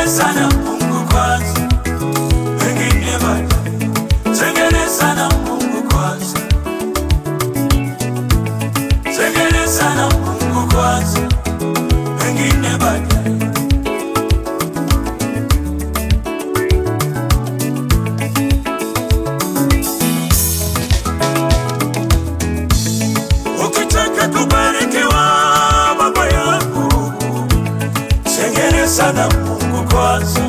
Tengeneza na Mungu kwanza, wengine baadaye. Tengeneza na Mungu kwanza, tengeneza na Mungu kwanza, wengine baadaye. Ukitaka kubarikiwa baba yangu, tengeneza na Mungu kwanza.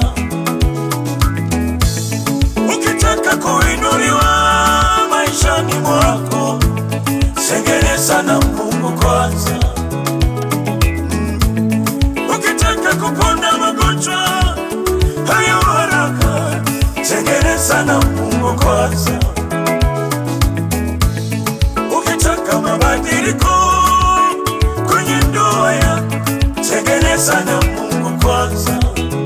Ukitaka kuinuliwa maishani mwako, tengeneza na Mungu kwanza. Ukitaka kupona magonjwa hayo haraka, tengeneza na Mungu kwanza. Ukitaka mabadiliko kwenye ndoa yako, tengeneza na Mungu kwanza.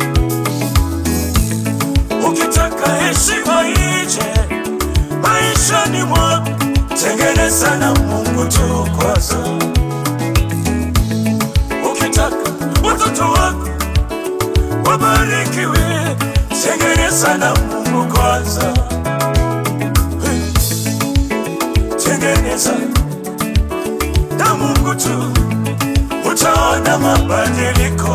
Ukitaka heshima ije maishani mwako, tengeneza na Mungu tu kwanza. Ukitaka watoto wako wabarikiwe, tengeneza na Mungu kwanza. Tengeneza na Mungu tu, utaona mabadiliko.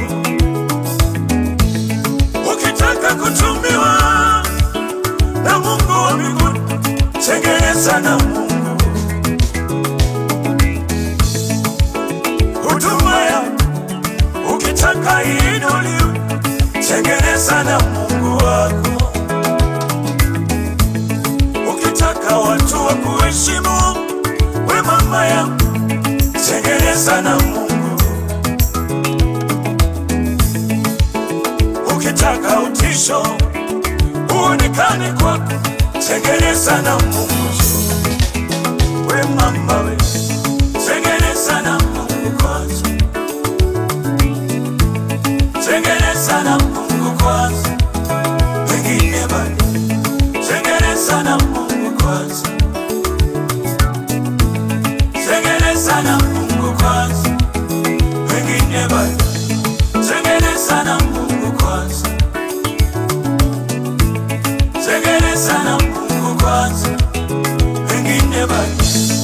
Ukitaka kutumiwa na Mungu wa mbinguni, tengeneza na Mungu. Huduma yako ukitaka iinuliwe, tengeneza na Mungu wako. Ukitaka watu wa kuheshimu, we mama yangu, tengeneza na Mungu. Ukitaka utisho uonekane kwako, tengeneza na Mungu. We mama we, tengeneza na Mungu kwanza. Tengeneza na Mungu kwanza, wengine baadaye. Tengeneza na Mungu kwanza, tengeneza na Mungu kwanza, wengine baadaye. Tengeneza na Mungu kwanza, tengeneza na Mungu kwanza, wengine baadaye.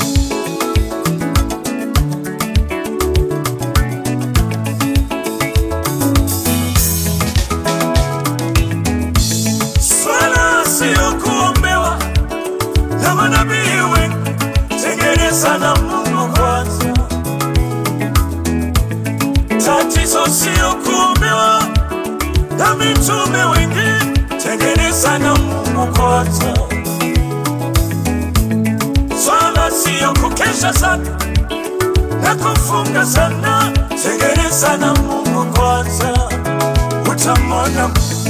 Swala sio kuombewa na manabii wengi, tengeneza na Mungu kwanza. Tatizo sio kuombewa na mitume wengi, tengeneza na Mungu kwanza. Swala sio kukesha sana na kufunga sana, tengeneza na Mungu kwanza. Utamwona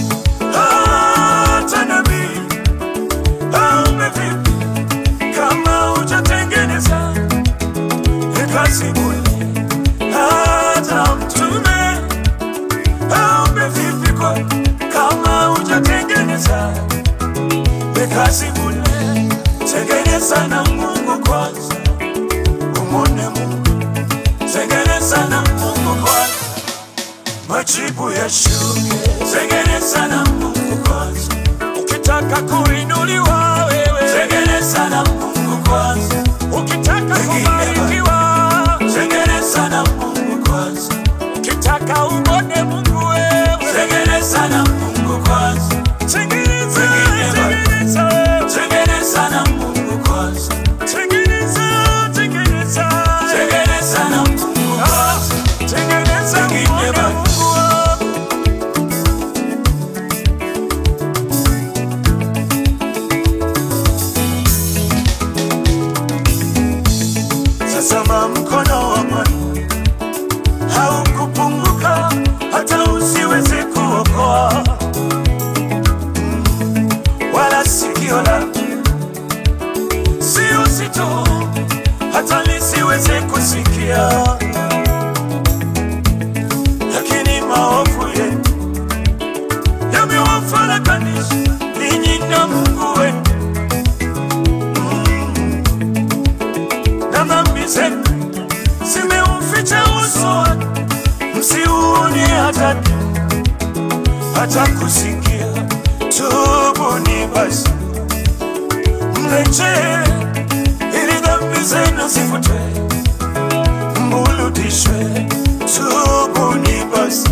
hata nabii aombe vipi, kama hujatengeneza kazi bure. Hata mtume aombe vipi kwa, kama hujatengeneza kazi bure. Tengeneza na Mungu kwanza, umwone Mungu. Tengeneza na Mungu kwanza, majibu yashuke. Tengeneza na Mungu kwanza. Ukitaka kuinuliwa wewe, tengeneza na Mungu kwanza. Ukitaka kubarikiwa, tengeneza na Mungu kwanza. Ukitaka umwone Mungu wewe, tengeneza na Mungu kwanza. Tengeneza, tengeneza, tengeneza na Mungu kwanza. Tengeneza, tengeneza, tengeneza na Mungu kwanza. Tengeneza umwone Mungu wako. Tazama mkono wa Bwana haukupunguka hata usiweze kuokoa. atakusikia. Tubuni basi, mrejee ili dhambi zenu zifutwe, mburudishwe. Tubuni basi,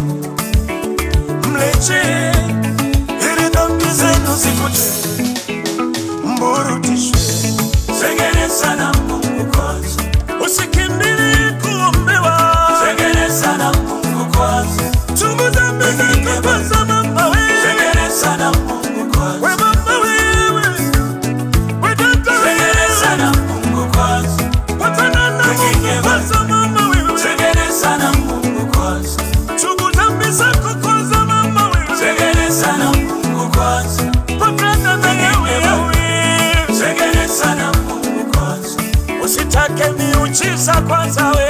mrejee ili dhambi zenu zifutwe, mburudishwe. Tengeneza na Mungu kwanza, usikimbilie kuombewa. Tengeneza na Mungu kwanza, tubu dhambi zako kwanza mama wewe. Tengeneza na Mungu kwanza, we mama wewe, we dada. Tengeneza na Mungu kwanza, patana na Mungu kwanza mama wewe. Tengeneza na Mungu kwanza, tubu dhambi zako kwanza mama wewe. Tengeneza na Mungu kwanza, patana na wewe. Tengeneza na Mungu kwanza, usitake miujiza kwanza wewe.